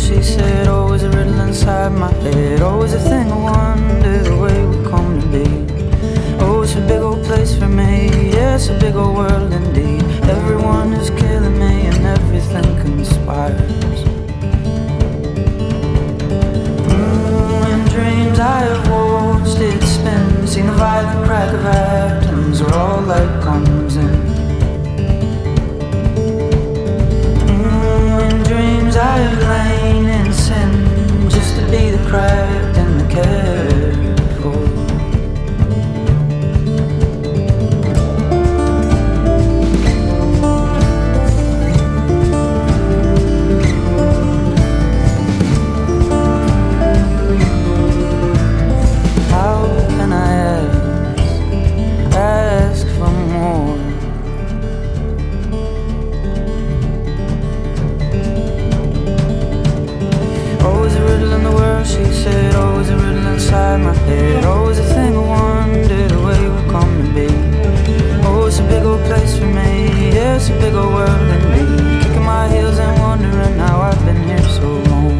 she said. Always a riddle inside my head, always a thing I wonder the way we come to be. Oh, it's a big old place for me, yeah, it's a big old world indeed. Everyone is killing me and everything conspires. In dreams I have watched it spin, seen the violent crack of atoms where all light comes in. In dreams I have lain in sin, just to be the cracked and the careful. She said, always a riddle inside my head, always a thing I wonder the way we come to be. Oh, it's a big old place for me, yeah, it's a big old world indeed. Kicking my heels and wondering how I've been here so long.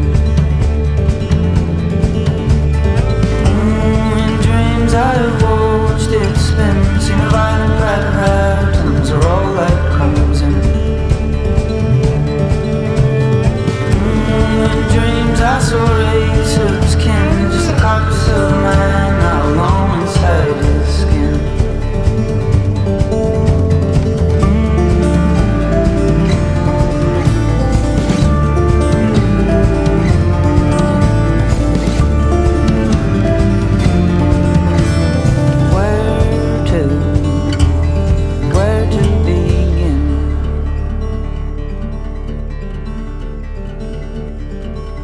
In dreams I have watched it spin, seen the violent crack of atoms where all light comes in. In dreams I saw rays of skin, just the carcass of a man now alone inside his skin. Where to begin?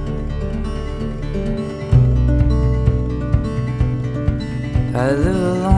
I live alone